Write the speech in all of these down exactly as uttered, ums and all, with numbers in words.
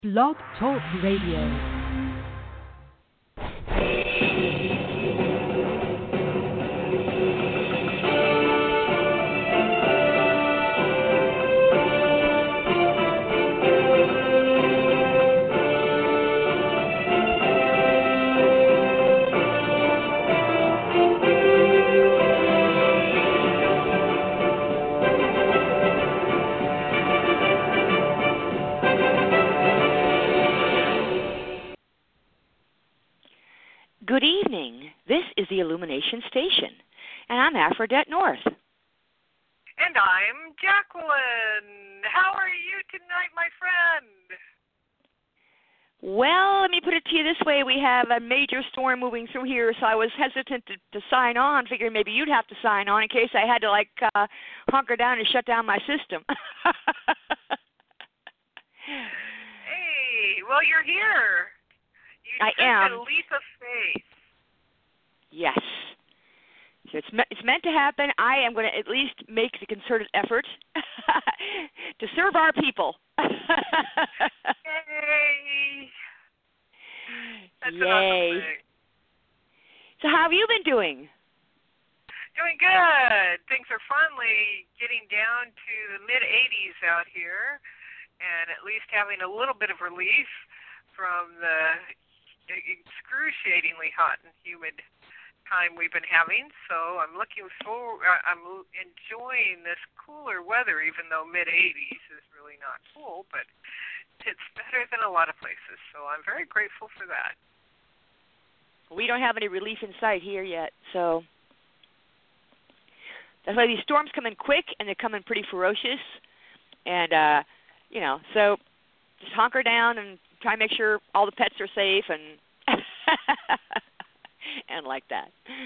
Blog Talk Radio. Good evening. This is the Illumination Station, and I'm Aphrodite North. And I'm Jacqueline. How are you tonight, my friend? Well, let me put it to you this way. We have a major storm moving through here, so I was hesitant to, to sign on, figuring maybe you'd have to sign on in case I had to, like, uh, hunker down and shut down my system. Hey, well, you're here. You I took am. a leap of faith. Yes. So it's, me- it's meant to happen. I am going to at least make the concerted effort to serve our people. Yay. That's Yay. an awesome thing. So how have you been doing? Doing good. Things are finally getting down to the mid eighties out here, and at least having a little bit of relief from the excruciatingly hot and humid time we've been having. So I'm looking forward, I'm enjoying this cooler weather, even though mid eighties is really not cool, but it's better than a lot of places. So I'm very grateful for that. We don't have any relief in sight here yet, so that's why these storms come in quick, and they come in pretty ferocious, and, uh, you know, so just hunker down and try and make sure all the pets are safe and and like that.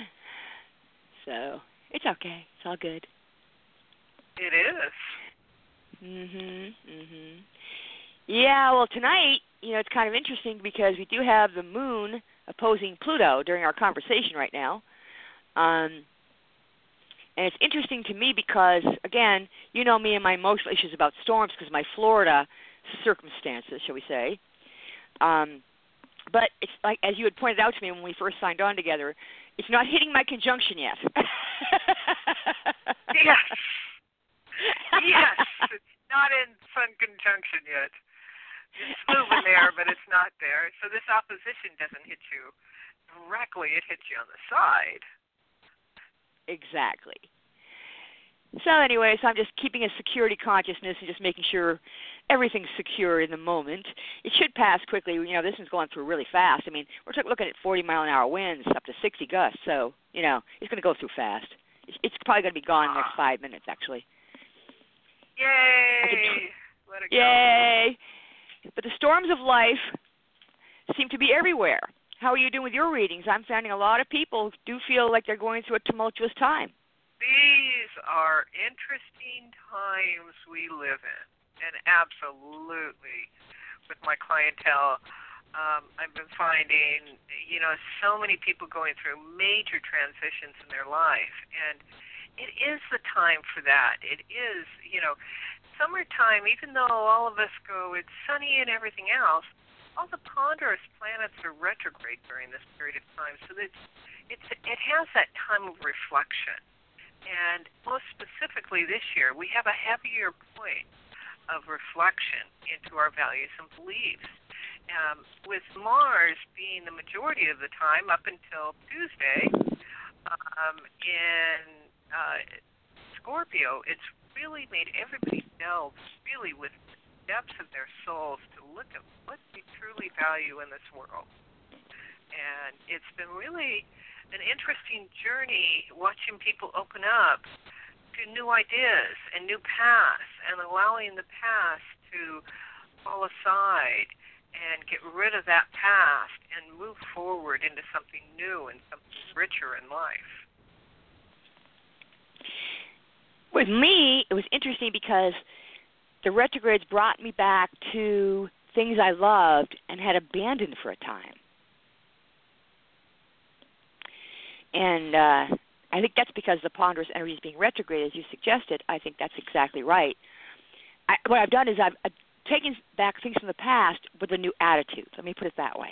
So it's okay. It's all good. It is. Mhm. Mhm. Yeah. Well, tonight, you know, it's kind of interesting because we do have the moon opposing Pluto during our conversation right now, um, and it's interesting to me because, again, you know me and my emotional issues about storms because of my Florida circumstances, shall we say. Um, but it's like, as you had pointed out to me when we first signed on together, it's not hitting my conjunction yet. Yes. Yes. It's not in Sun conjunction yet. It's moving there, but it's not there. So this opposition doesn't hit you directly. It hits you on the side. Exactly. So anyway, so I'm just keeping a security consciousness and just making sure everything's secure in the moment. It should pass quickly. You know, this is going through really fast. I mean, we're t- looking at forty mile an hour winds up to sixty gusts. So, you know, it's going to go through fast. It's, it's probably going to be gone in the next five minutes, actually. Yay! Tr- Let it go. Yay! But the storms of life seem to be everywhere. How are you doing with your readings? I'm finding a lot of people do feel like they're going through a tumultuous time. These are interesting times we live in, and absolutely, with my clientele, um, I've been finding, you know, so many people going through major transitions in their life, and it is the time for that. It is, you know, summertime, even though all of us go, it's sunny and everything else, all the ponderous planets are retrograde during this period of time, so it's, it's, it has that time of reflection. And most specifically this year, we have a heavier point of reflection into our values and beliefs. Um, with Mars being the majority of the time up until Tuesday um, in uh, Scorpio, it's really made everybody delve really with the depths of their souls to look at what they truly value in this world. And it's been really an interesting journey watching people open up to new ideas and new paths and allowing the past to fall aside and get rid of that past and move forward into something new and something richer in life. With me, it was interesting because the retrogrades brought me back to things I loved and had abandoned for a time. And uh, I think that's because the ponderous energy is being retrograde, as you suggested. I think that's exactly right. I, what I've done is I've, I've taking back things from the past with a new attitude. Let me put it that way.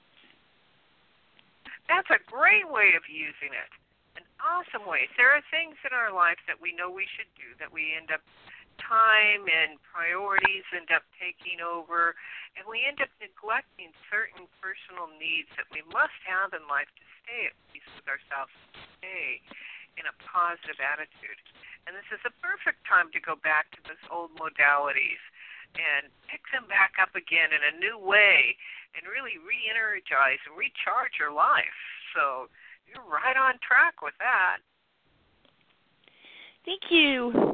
That's a great way of using it. An awesome way. There are things in our life that we know we should do that we end up, time and priorities end up taking over, and we end up neglecting certain personal needs that we must have in life to stay at peace with ourselves, to stay in a positive attitude. And this is a perfect time to go back to those old modalities and pick them back up again in a new way and really re-energize and recharge your life. So you're right on track with that. Thank you.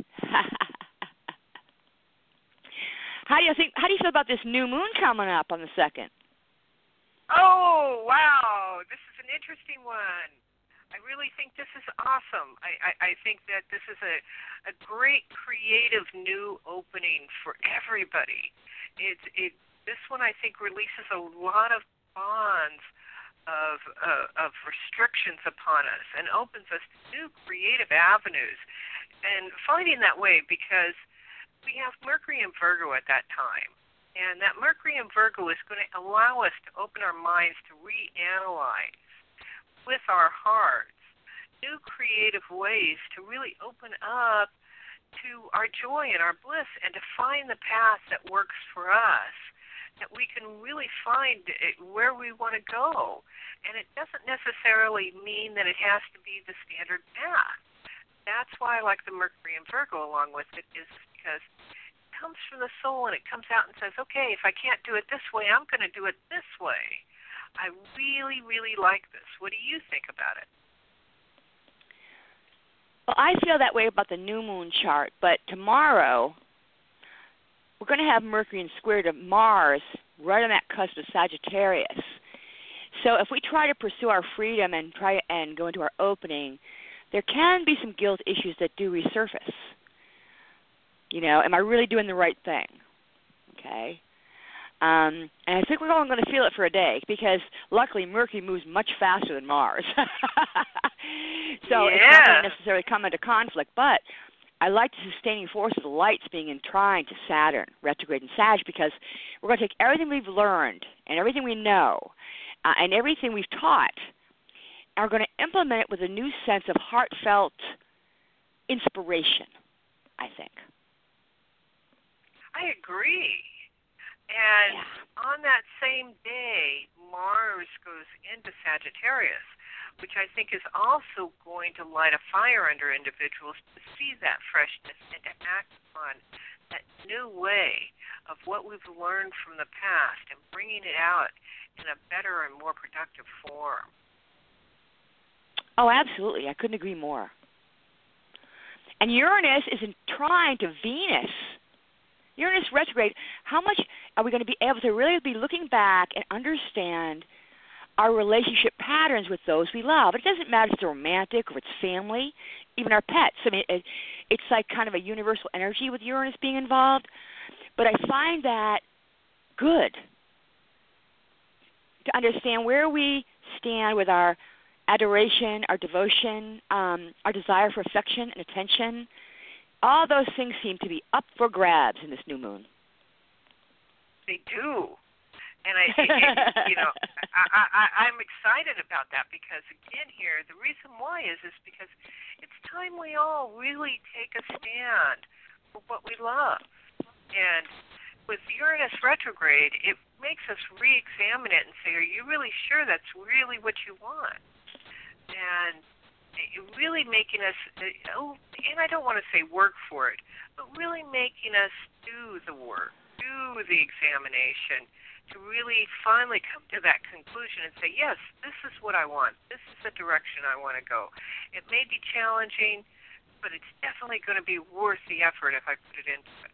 How do you think? How do you feel about this new moon coming up on the second? Oh, wow. This is an interesting one. I really think this is awesome. I, I, I think that this is a, a great creative new opening for everybody. It's it this one I think releases a lot of bonds of uh, of restrictions upon us and opens us to new creative avenues. And finding that way because we have Mercury and Virgo at that time. And that Mercury and Virgo is going to allow us to open our minds to reanalyze with our hearts new creative ways to really open up to our joy and our bliss and to find the path that works for us, that we can really find where we want to go. And it doesn't necessarily mean that it has to be the standard path. That's why I like the Mercury and Virgo along with it, is because it comes from the soul and it comes out and says, okay, if I can't do it this way, I'm going to do it this way. I really, really like this. What do you think about it? Well, I feel that way about the new moon chart, but tomorrow we're going to have Mercury in square to Mars right on that cusp of Sagittarius. So if we try to pursue our freedom and try and go into our opening, there can be some guilt issues that do resurface. You know, am I really doing the right thing? Okay. Um, and I think we're only going to feel it for a day because, luckily, Mercury moves much faster than Mars. so yeah. it's not going to necessarily come into conflict. But I like the sustaining force of the lights being in trine to Saturn, retrograde in Sag, because we're going to take everything we've learned and everything we know uh, and everything we've taught, and we're going to implement it with a new sense of heartfelt inspiration, I think. I agree. And yeah. on that same day, Mars goes into Sagittarius, which I think is also going to light a fire under individuals to see that freshness and to act on that new way of what we've learned from the past and bringing it out in a better and more productive form. Oh, absolutely. I couldn't agree more. And Uranus is in trine to Venus. Uranus retrograde, how much are we going to be able to really be looking back and understand our relationship patterns with those we love? It doesn't matter if it's romantic or it's family, even our pets. I mean, it, it's like kind of a universal energy with Uranus being involved. But I find that good to understand where we stand with our adoration, our devotion, um, our desire for affection and attention. All those things seem to be up for grabs in this new moon. They do. And I, you know, I, I, I'm excited about that because, again, here, the reason why is is because it's time we all really take a stand for what we love. And with Uranus retrograde, it makes us re-examine it and say, are you really sure that's really what you want? And really making us, oh, and I don't want to say work for it, but really making us do the work, do the examination, to really finally come to that conclusion and say, yes, this is what I want. This is the direction I want to go. It may be challenging, but it's definitely going to be worth the effort if I put it into it.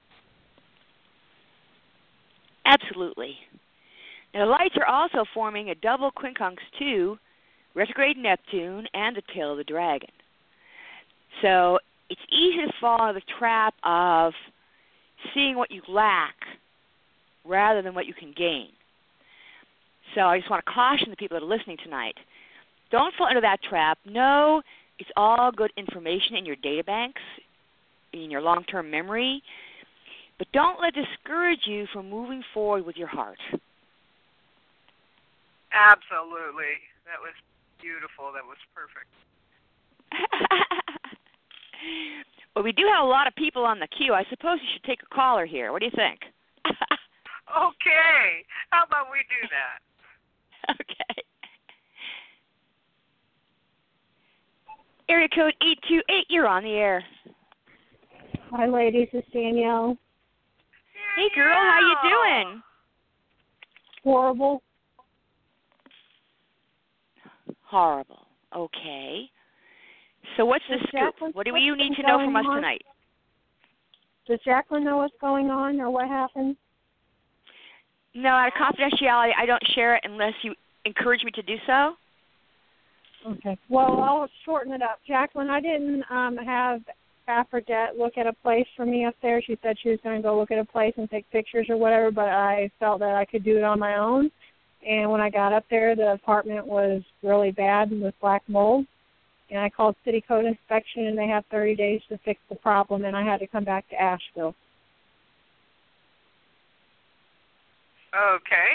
Absolutely. Now, the lights are also forming a double quincunx to retrograde Neptune and the tail of the dragon. So it's easy to fall into the trap of seeing what you lack rather than what you can gain. So I just want to caution the people that are listening tonight. Don't fall into that trap. No, it's all good information in your data banks, in your long-term memory, But don't let it discourage you from moving forward with your heart. Absolutely. That was beautiful. That was perfect. Well, we do have a lot of people on the queue. I suppose you should take a caller here. What do you think? Okay. How about we do that? Okay. Area code eight two eight, you're on the air. Hi, ladies. It's Danielle. Hey, girl, how you doing? Horrible. Horrible. Okay. So what's the Does scoop? Jacqueline What do know you need what's to know going from us on? tonight? Does Jacqueline know what's going on or what happened? No, out of confidentiality, I don't share it unless you encourage me to do so. Okay. Well, I'll shorten it up. Jacqueline, I didn't um, have Aphrodite look at a place for me up there. She said she was going to go look at a place and take pictures or whatever, but I felt that I could do it on my own. And when I got up there, the apartment was really bad with black mold. And I called City Code Inspection, and they have thirty days to fix the problem, and I had to come back to Asheville. Okay.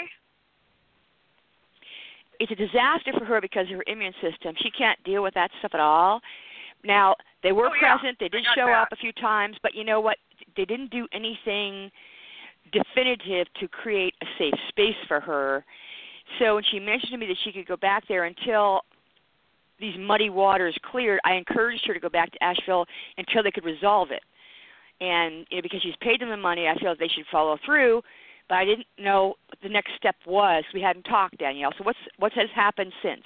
It's a disaster for her because of her immune system. She can't deal with that stuff at all. Now, they were Oh, yeah. present. They did I got show that. up a few times, but you know what? They didn't do anything definitive to create a safe space for her. So when she mentioned to me that she could go back there until these muddy waters cleared, I encouraged her to go back to Asheville until they could resolve it. And you know, because she's paid them the money, I feel that they should follow through. But I didn't know what the next step was. We hadn't talked, Danielle. So what's what has happened since?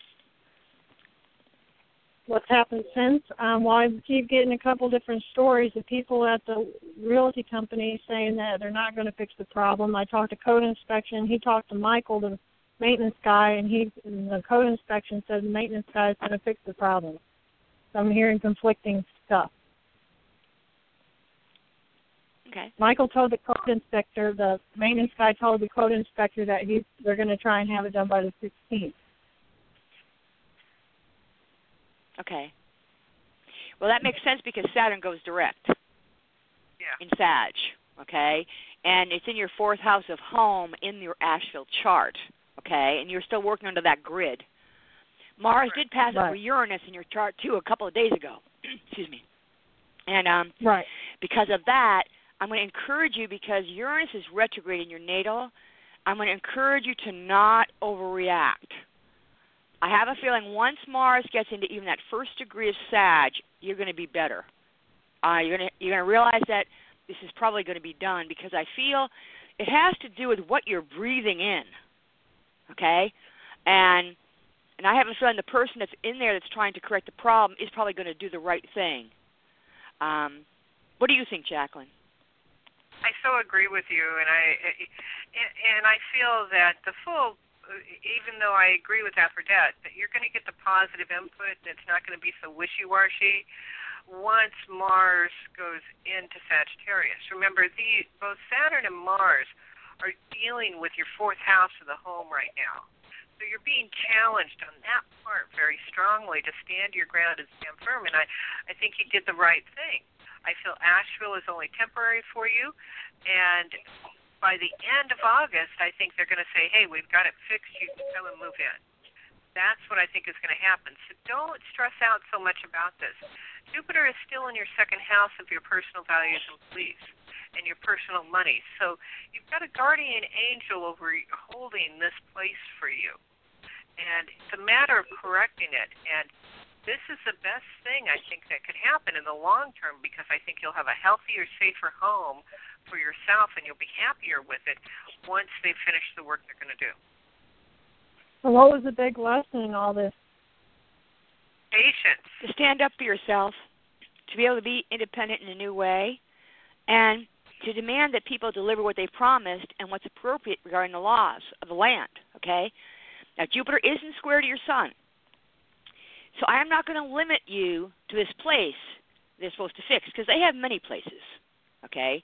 What's happened since? Um, well, I keep getting a couple different stories of people at the realty company saying that they're not going to fix the problem. I talked to Code Inspection. He talked to Michael, the maintenance guy, and he and the Code Inspection said the maintenance guy is going to fix the problem. So I'm hearing conflicting stuff. Okay. Michael told the code inspector, the maintenance guy told the code inspector that he they're going to try and have it done by the sixteenth. Okay. Well, that makes sense because Saturn goes direct Yeah. in Sag, okay? And it's in your fourth house of home in your Asheville chart, okay? And you're still working under that grid. Mars did pass Right. over Uranus in your chart, too, a couple of days ago. Excuse me. And um, Right. because of that, I'm going to encourage you, because Uranus is retrograde in your natal, I'm going to encourage you to not overreact. I have a feeling once Mars gets into even that first degree of Sag, you're going to be better. Uh, you're going to you're going to realize that this is probably going to be done, because I feel it has to do with what you're breathing in, okay? And and I have a feeling the person that's in there that's trying to correct the problem is probably going to do the right thing. Um, what do you think, Jacqueline? I so agree with you, and I and I feel that the full, even though I agree with Aphrodite, that you're going to get the positive input, and it's not going to be so wishy-washy once Mars goes into Sagittarius. Remember, the, both Saturn and Mars are dealing with your fourth house of the home right now. So you're being challenged on that part very strongly to stand your ground and stand firm, and I, I think you did the right thing. I feel Asheville is only temporary for you, and by the end of August, I think they're going to say, hey, we've got it fixed, you can come and move in. That's what I think is going to happen. So don't stress out so much about this. Jupiter is still in your second house of your personal values and beliefs and your personal money. So you've got a guardian angel over holding this place for you. And it's a matter of correcting it. And this is the best thing I think that could happen in the long term, because I think you'll have a healthier, safer home for yourself, and you'll be happier with it once they finish the work they're going to do. So what was the big lesson in all this? Patience. To stand up for yourself, to be able to be independent in a new way, and to demand that people deliver what they promised and what's appropriate regarding the laws of the land, okay? Now, Jupiter isn't square to your sun. So I am not going to limit you to this place they're supposed to fix, because they have many places, okay?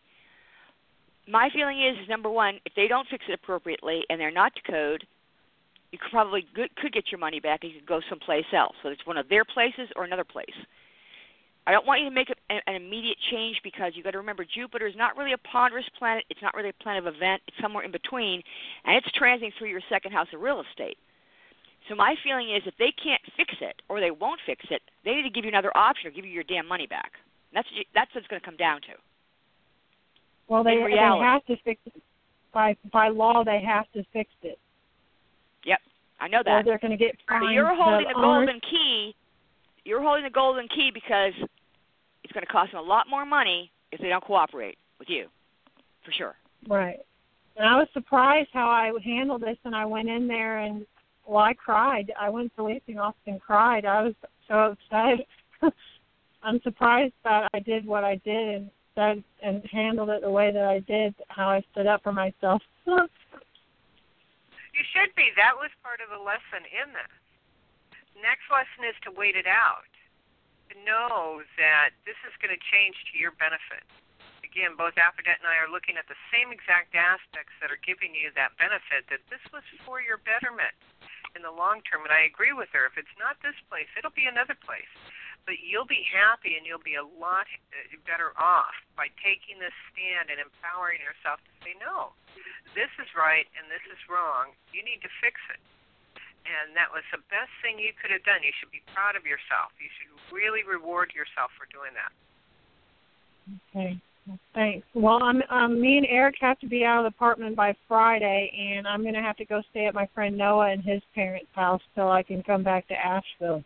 My feeling is, is, number one, if they don't fix it appropriately and they're not to code, you could probably good, could get your money back and you could go someplace else, whether it's one of their places or another place. I don't want you to make an, an immediate change because you got to remember Jupiter is not really a ponderous planet. It's not really a planet of event. It's somewhere in between, and it's transiting through your second house of real estate. So my feeling is if they can't fix it or they won't fix it, they need to give you another option or give you your damn money back. That's that's what it's going to come down to. Well, they, in they have to fix it. By by law, they have to fix it. Yep, I know that. Or they're going to get fined. But you're holding the, the golden owners. key. You're holding the golden key because it's going to cost them a lot more money if they don't cooperate with you, for sure. Right. And I was surprised how I handled this, and I went in there and, well, I cried. I went to the leasing office and cried. I was so upset. I'm surprised that I did what I did and that, and handled it the way that I did, how I stood up for myself. You should be. That was part of the lesson in this. Next lesson is to wait it out, to know that this is going to change to your benefit. Again, both Aphrodite and I are looking at the same exact aspects that are giving you that benefit, that this was for your betterment in the long term. And I agree with her. If it's not this place, it'll be another place. But you'll be happy and you'll be a lot better off by taking this stand and empowering yourself to say, no, this is right and this is wrong. You need to fix it. And that was the best thing you could have done. You should be proud of yourself. You should really reward yourself for doing that. Okay. Well, thanks. Well, I'm, um, me and Eric have to be out of the apartment by Friday, and I'm going to have to go stay at my friend Noah and his parents' house till I can come back to Asheville.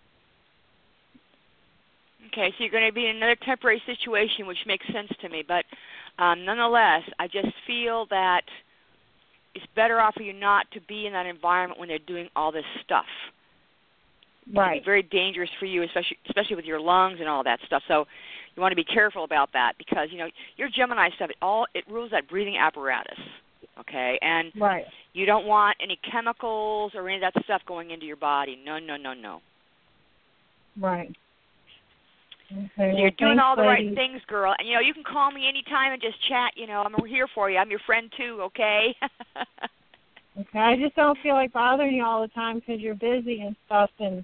Okay, so you're going to be in another temporary situation, which makes sense to me. But um, nonetheless, I just feel that it's better off for you not to be in that environment when they're doing all this stuff. Right. It's very dangerous for you, especially especially with your lungs and all that stuff. So you want to be careful about that because, you know, your Gemini stuff, it all it rules that breathing apparatus, okay? And right. you don't want any chemicals or any of that stuff going into your body. No, no, no, no. Right. Okay, so well, you're doing thanks, all the ladies. right things, girl. And, you know, you can call me anytime and just chat. You know, I'm here for you. I'm your friend, too, okay? Okay, I just don't feel like bothering you all the time because you're busy and stuff. And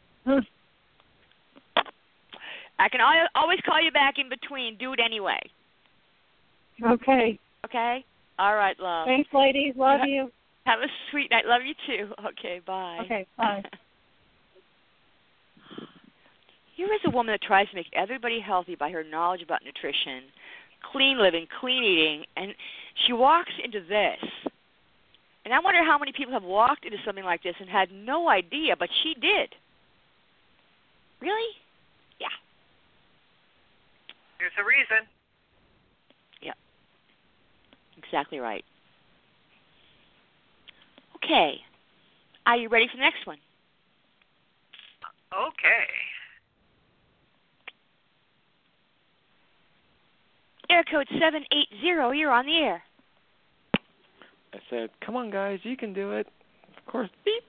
I can al- always call you back in between. Do it anyway. Okay. Okay? All right, love. Thanks, ladies. Love you. Have a sweet night. Love you, too. Okay, bye. Okay, bye. Here is a woman that tries to make everybody healthy by her knowledge about nutrition, clean living, clean eating, and she walks into this. And I wonder how many people have walked into something like this and had no idea, but she did. Really? Yeah. There's a reason. Yeah. Exactly right. Okay. Are you ready for the next one? Okay. Air code seven eight zero, you're on the air. I said, come on, guys, you can do it. Of course, beep.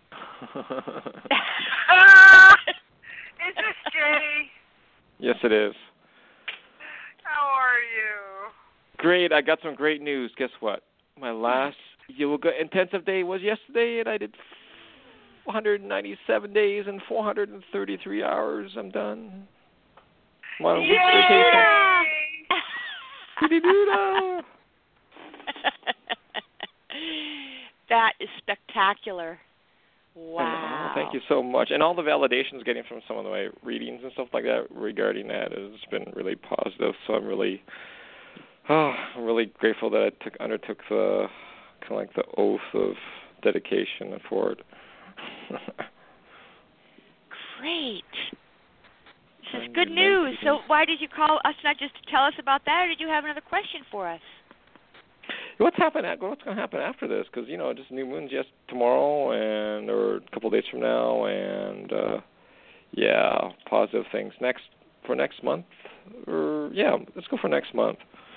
Is this Jay? Yes, it is. How are you? Great. I got some great news. Guess what? My last yoga intensive day was yesterday, and I did four hundred ninety-seven days and four hundred thirty-three hours. I'm done. I'm on a week's vacation. That is spectacular. Wow. Oh, thank you so much. And all the validations getting from some of my readings and stuff like that regarding that has been really positive. So I'm really, oh, I'm really grateful that I took undertook the kind of like the oath of dedication for it. Great. This is good news. So why did you call us not just to tell us about that, or did you have another question for us? What's happening? What's going to happen after this? Because, you know, just new moon's just tomorrow and or a couple of days from now, and uh, yeah, positive things next for next month. Or yeah, let's go for next month.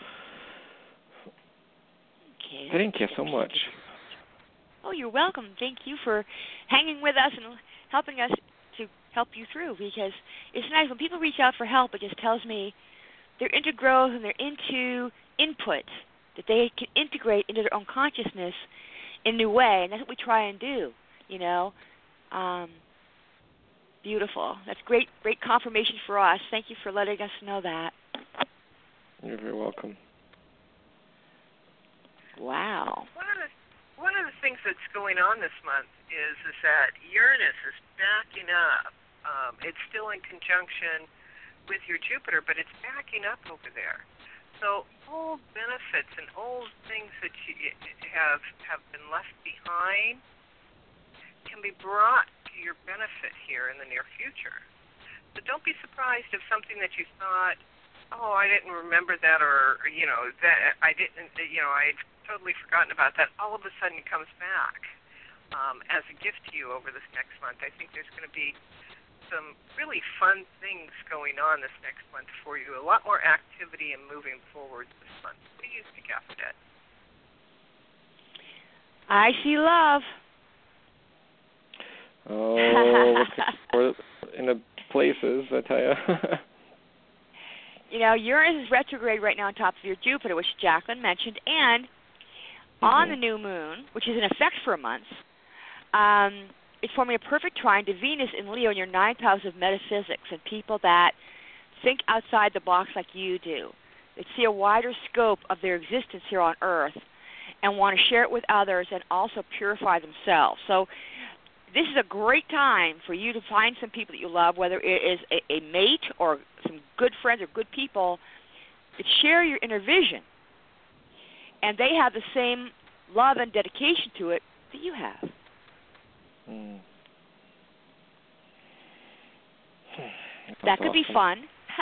Okay. Thank you so much. Oh, you're welcome. Thank you for hanging with us and helping us to help you through, because it's nice when people reach out for help. It just tells me they're into growth and they're into input that they can integrate into their own consciousness in a new way, and that's what we try and do, you know. Um, beautiful. That's great, great confirmation for us. Thank you for letting us know that. You're very welcome. Wow. One of the one of the things that's going on this month is is that Uranus is backing up. Um, it's still in conjunction with your Jupiter, but it's backing up over there. So old benefits and old things that you have have been left behind can be brought to your benefit here in the near future. So don't be surprised if something that you thought, oh, I didn't remember that, or, you know, that I didn't, you know, I had totally forgotten about that, all of a sudden it comes back um, as a gift to you over this next month. I think there's going to be some really fun things going on this next month for you, a lot more activity and moving forward this month. What do you think, Aphrodite? I see love. Oh, looking for in the places, I tell you. You know, Uranus is retrograde right now on top of your Jupiter, which Jacqueline mentioned, and mm-hmm. on the new moon, which is in effect for a month, um, it's forming a perfect trine to Venus in Leo in your ninth house of metaphysics and people that think outside the box like you do, that see a wider scope of their existence here on Earth and want to share it with others and also purify themselves. So this is a great time for you to find some people that you love, whether it is a, a mate or some good friends or good people that share your inner vision, and they have the same love and dedication to it that you have. Mm. That could awesome. be fun.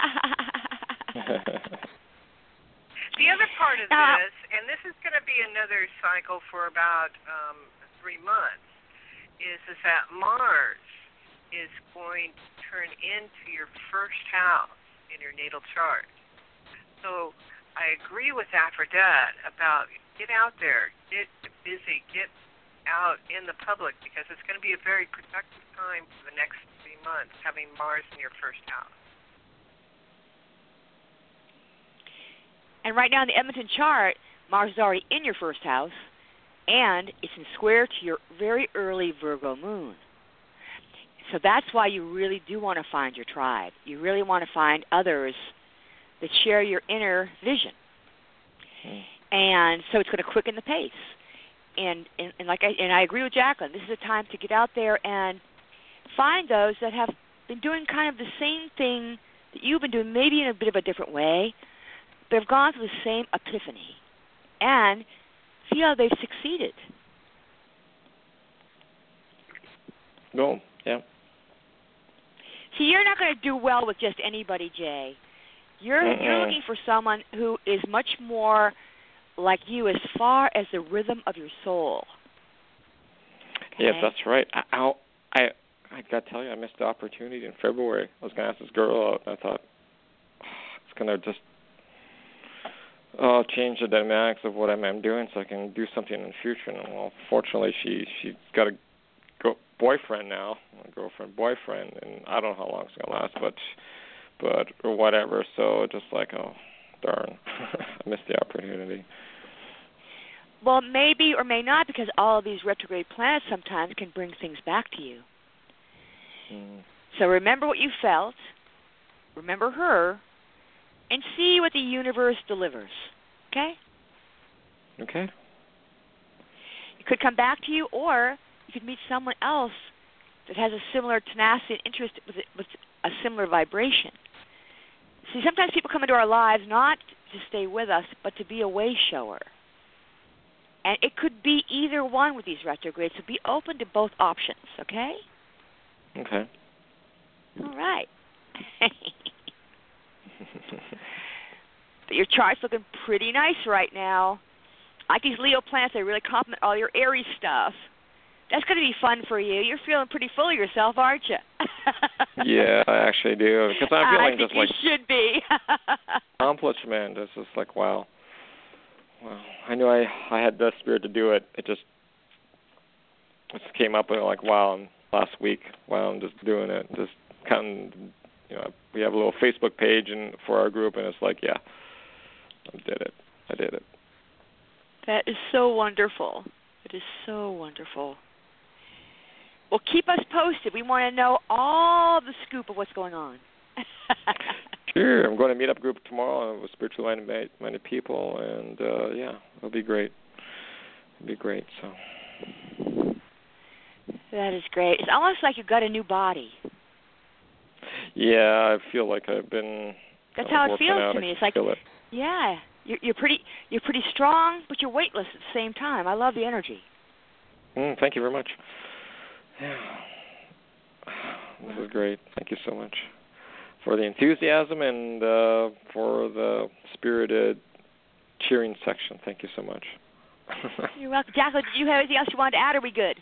The other part of now, this, and this is going to be another cycle for about um, three months, is, is that Mars is going to turn into your first house in your natal chart. So I agree with Aphrodite about get out there, get busy, get out in the public, because it's going to be a very productive time for the next three months, having Mars in your first house. And right now in the Edmonton chart, Mars is already in your first house, and it's in square to your very early Virgo moon. So that's why you really do want to find your tribe. You really want to find others that share your inner vision. Mm. And so it's going to quicken the pace. And, and and like I and I agree with Jacqueline, this is a time to get out there and find those that have been doing kind of the same thing that you've been doing, maybe in a bit of a different way, but have gone through the same epiphany. And see how they've succeeded. No, yeah. See, you're not going to do well with just anybody, Jay. You're Mm-mm. you're looking for someone who is much more like you as far as the rhythm of your soul. Okay? Yes, that's right. I I'll, I I got to tell you, I missed the opportunity in February. I was going to ask this girl out, and I thought, oh, it's going to just uh, change the dynamics of what I'm, I'm doing so I can do something in the future. And, well, fortunately, she, she's got a go- boyfriend now, a girlfriend, boyfriend, and I don't know how long it's going to last, but, but or whatever. So just like, oh, darn, I missed the opportunity. Well, maybe or may not, because all of these retrograde planets sometimes can bring things back to you. Mm. So remember what you felt, remember her, and see what the universe delivers. Okay? Okay. It could come back to you, or you could meet someone else that has a similar tenacity and interest with, with a similar vibration. See, sometimes people come into our lives not to stay with us, but to be a way shower. And it could be either one with these retrogrades, so be open to both options, okay? Okay. All right. But your chart's looking pretty nice right now. I like these Leo planets, they really complement all your Aries stuff. That's going to be fun for you. You're feeling pretty full of yourself, aren't you? Yeah, I actually do. Because I'm feeling I think just like you should be. accomplishment. It's just like, wow. Wow. I knew I I had the spirit to do it. It just it just came up and like, wow, and last week, wow, I'm just doing it. Just counting, you know, we have a little Facebook page and for our group, and it's like, yeah, I did it. I did it. That is so wonderful. It is so wonderful. Well, keep us posted. We want to know all the scoop of what's going on. Sure. I'm going to meet up group tomorrow with spiritually minded people, and uh, yeah, it'll be great. It'll be great. So. That is great. It's almost like you've got a new body. Yeah, I feel like I've been. That's uh, how it working feels out. to I me. It's can like, feel it. yeah, you're, you're pretty, you're pretty strong, but you're weightless at the same time. I love the energy. Mm, thank you very much. Yeah, this is great. Thank you so much for the enthusiasm and uh, for the spirited cheering section. Thank you so much. You're welcome. Jacqueline, did you have anything else you wanted to add, or are we good?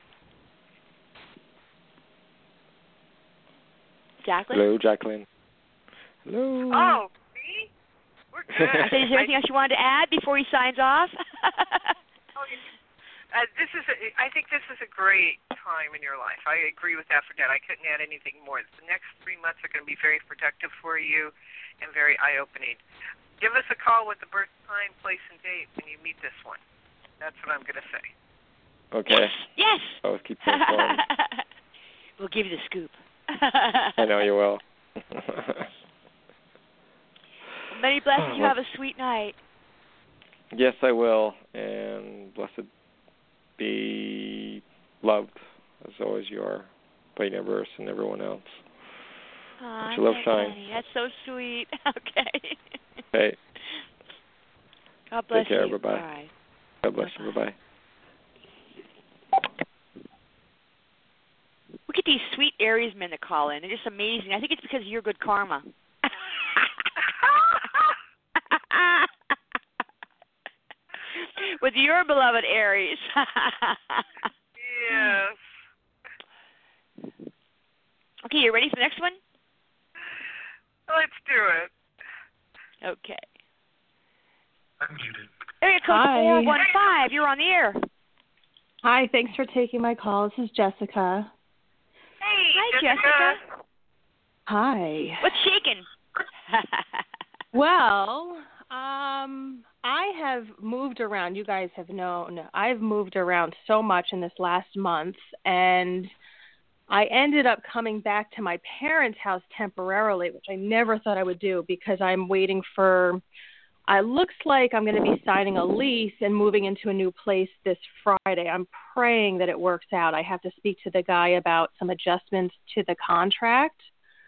Jacqueline? Hello, Jacqueline. Hello. Oh, see? We're good. I said, is there anything else you wanted to add before he signs off? Oh, uh, this is. A, I think this is a great time in your life. I agree with Aphrodite. I couldn't add anything more. The next three months are going to be very productive for you and very eye-opening. Give us a call with the birth time, place, and date when you meet this one. That's what I'm going to say. Okay. Yes. I'll keep you informed. We'll give you the scoop. I know you will. Many blessings. You have a sweet night. Yes, I will. And blessed be loved, as always you are, by Universe and everyone else. Aw, Let your love shine. Honey. That's so sweet. Okay. Hey. God bless Take care. you. Bye-bye. Bye. God bless Bye-bye. you. Bye-bye. We get these sweet Aries men that call in. They're just amazing. I think it's because of your good karma. With your beloved Aries. Yes. Okay, you ready for the next one? Let's do it. Okay. I'm muted. Area code Hi. four one five. You're on the air. Hi, thanks for taking my call. This is Jessica. Hey, Hi, Jessica. Jessica. Hi. What's shaking? Well, um, I have moved around. You guys have known. I've moved around so much in this last month, and I ended up coming back to my parents' house temporarily, which I never thought I would do because I'm waiting for – it looks like I'm going to be signing a lease and moving into a new place this Friday. I'm praying that it works out. I have to speak to the guy about some adjustments to the contract.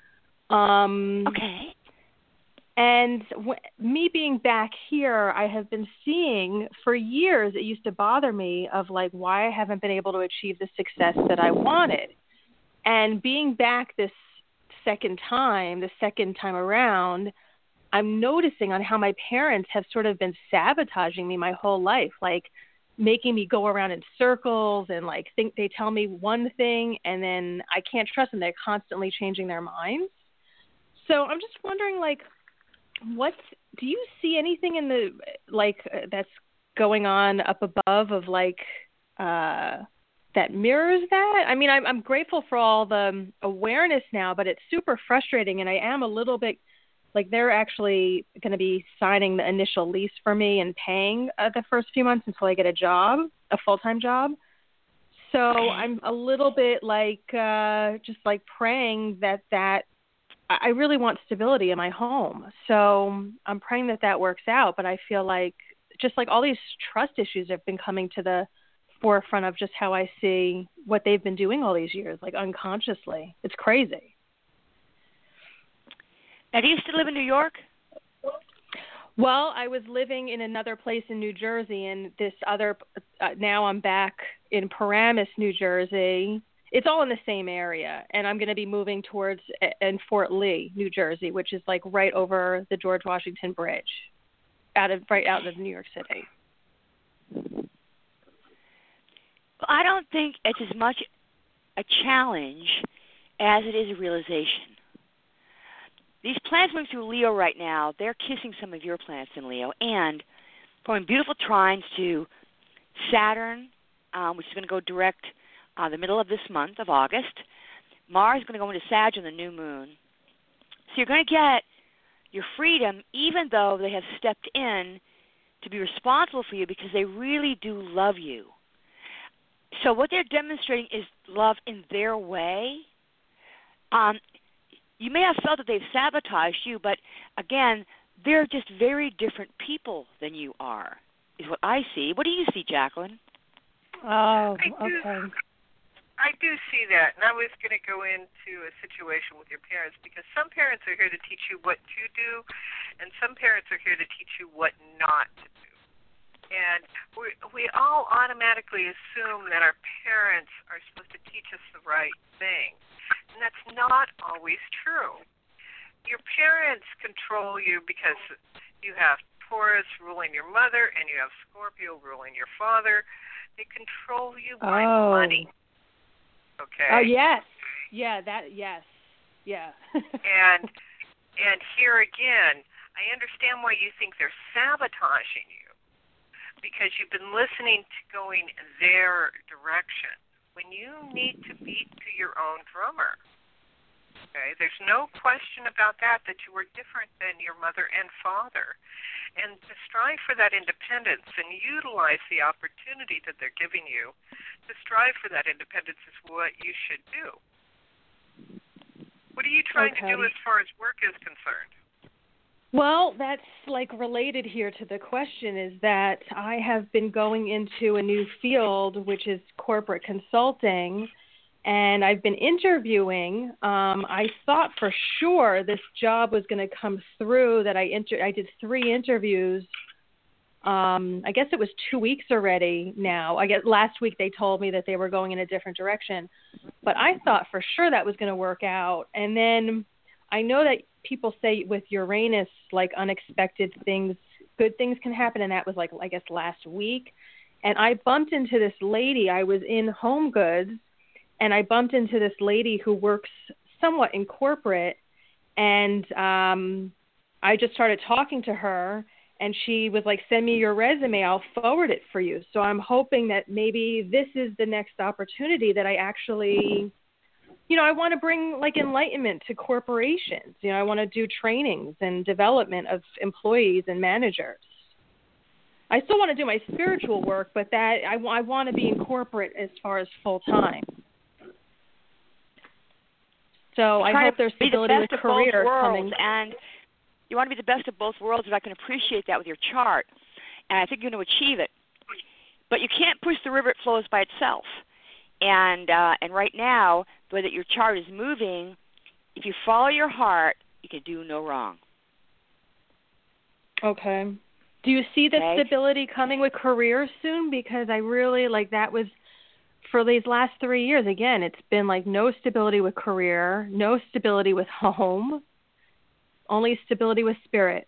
Um, okay. And w- me being back here, I have been seeing for years, it used to bother me of like why I haven't been able to achieve the success that I wanted. And being back this second time, the second time around, I'm noticing on how my parents have sort of been sabotaging me my whole life, like making me go around in circles and like think they tell me one thing and then I can't trust them. They're constantly changing their minds. So I'm just wondering, like, what do you see anything in the like uh, that's going on up above of like uh, that mirrors that? I mean, I'm, I'm grateful for all the awareness now, but it's super frustrating, and I am a little bit. Like they're actually going to be signing the initial lease for me and paying uh, the first few months until I get a job, a full-time job. So I'm a little bit like uh, just like praying that that I really want stability in my home. So I'm praying that that works out. But I feel like just like all these trust issues have been coming to the forefront of just how I see what they've been doing all these years, like unconsciously. It's crazy. Now, do you still live in New York? Well, I was living in another place in New Jersey, and this other, uh, now I'm back in Paramus, New Jersey. It's all in the same area, and I'm going to be moving towards uh, in Fort Lee, New Jersey, which is like right over the George Washington Bridge, out of right out of New York City. Well, I don't think it's as much a challenge as it is a realization. These planets moving through Leo right now, they're kissing some of your planets in Leo and forming beautiful trines to Saturn, um, which is going to go direct uh, the middle of this month of August. Mars is going to go into Sag on the new moon. So you're going to get your freedom even though they have stepped in to be responsible for you because they really do love you. So what they're demonstrating is love in their way. Um, you may have felt that they've sabotaged you, but again, they're just very different people than you are, is what I see. What do you see, Jacqueline? Oh, I do, okay. I do see that, and I was going to go into a situation with your parents because some parents are here to teach you what to do, and some parents are here to teach you what not to do. And we we all automatically assume that our parents are supposed to teach us the right thing, and that's not always true. Your parents control you because you have Taurus ruling your mother and you have Scorpio ruling your father. They control you by oh. money. Okay? Oh, yes. Yeah, that, yes. Yeah. and and here again, I understand why you think they're sabotaging you because you've been listening to going their direction when you need to beat to your own drummer. Okay? There's no question about that, that you are different than your mother and father. And to strive for that independence and utilize the opportunity that they're giving you, to strive for that independence is what you should do. What are you trying okay. to do as far as work is concerned? Well, that's like related here to the question is that I have been going into a new field, which is corporate consulting, and I've been interviewing. Um, I thought for sure this job was going to come through. That I inter- I did three interviews. Um, I guess it was two weeks already now. I guess last week they told me that they were going in a different direction, but I thought for sure that was going to work out. And then I know that people say with Uranus, like unexpected things, good things can happen, and that was like I guess last week. And I bumped into this lady. I was in Home Goods. And I bumped into this lady who works somewhat in corporate, and um, I just started talking to her, and she was like, send me your resume, I'll forward it for you. So I'm hoping that maybe this is the next opportunity that I actually, you know, I want to bring like enlightenment to corporations. You know, I want to do trainings and development of employees and managers. I still want to do my spiritual work, but that I, I want to be in corporate as far as full time. So I hope there's stability with career coming. And you want to be the best of both worlds, and I can appreciate that with your chart. And I think you're going to achieve it. But you can't push the river, it flows by itself. And uh, and right now, the way that your chart is moving, if you follow your heart, you can do no wrong. Okay. Do you see the okay. stability coming with career soon? Because I really, like, that was... For these last three years, again, it's been like no stability with career, no stability with home, only stability with spirit.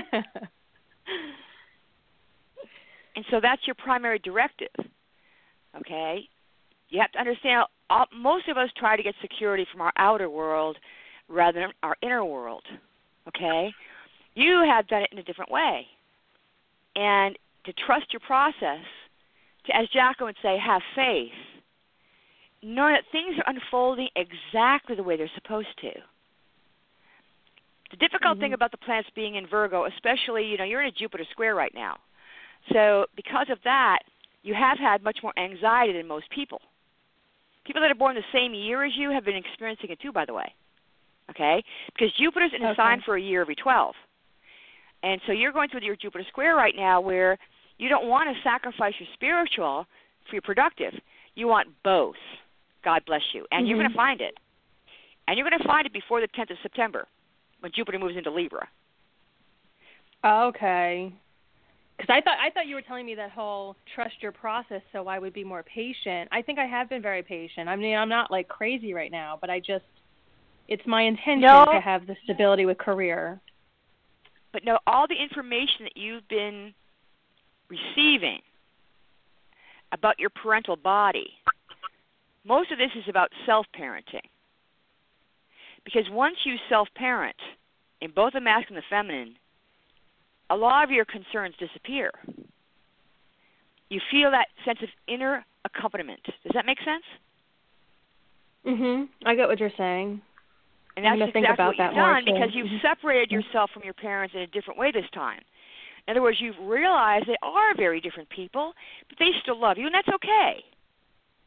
And so that's your primary directive, okay? You have to understand, all, most of us try to get security from our outer world rather than our inner world, okay? You have done it in a different way. And to trust your process, to, as Jacqueline would say, have faith, know that things are unfolding exactly the way they're supposed to. The difficult mm-hmm. thing about the planets being in Virgo, especially, you know, you're in a Jupiter square right now. So because of that, you have had much more anxiety than most people. People that are born the same year as you have been experiencing it too, by the way. Okay? Because Jupiter's in a okay. sign for a year every twelve. And so you're going through your Jupiter square right now where you don't want to sacrifice your spiritual for your productive. You want both. God bless you. And mm-hmm. you're going to find it. And you're going to find it before the tenth of September when Jupiter moves into Libra. Okay. Because I thought I thought you were telling me that whole trust your process so I would be more patient. I think I have been very patient. I mean, I'm not like crazy right now, but I just, it's my intention no. to have the stability with career. But no, all the information that you've been receiving about your parental body, most of this is about self-parenting. Because once you self-parent, in both the masculine and the feminine, a lot of your concerns disappear. You feel that sense of inner accompaniment. Does that make sense? Mhm. I get what you're saying. And that's exactly think about what that you've done more, because you've separated yourself from your parents in a different way this time. In other words, you've realized they are very different people, but they still love you, and that's okay.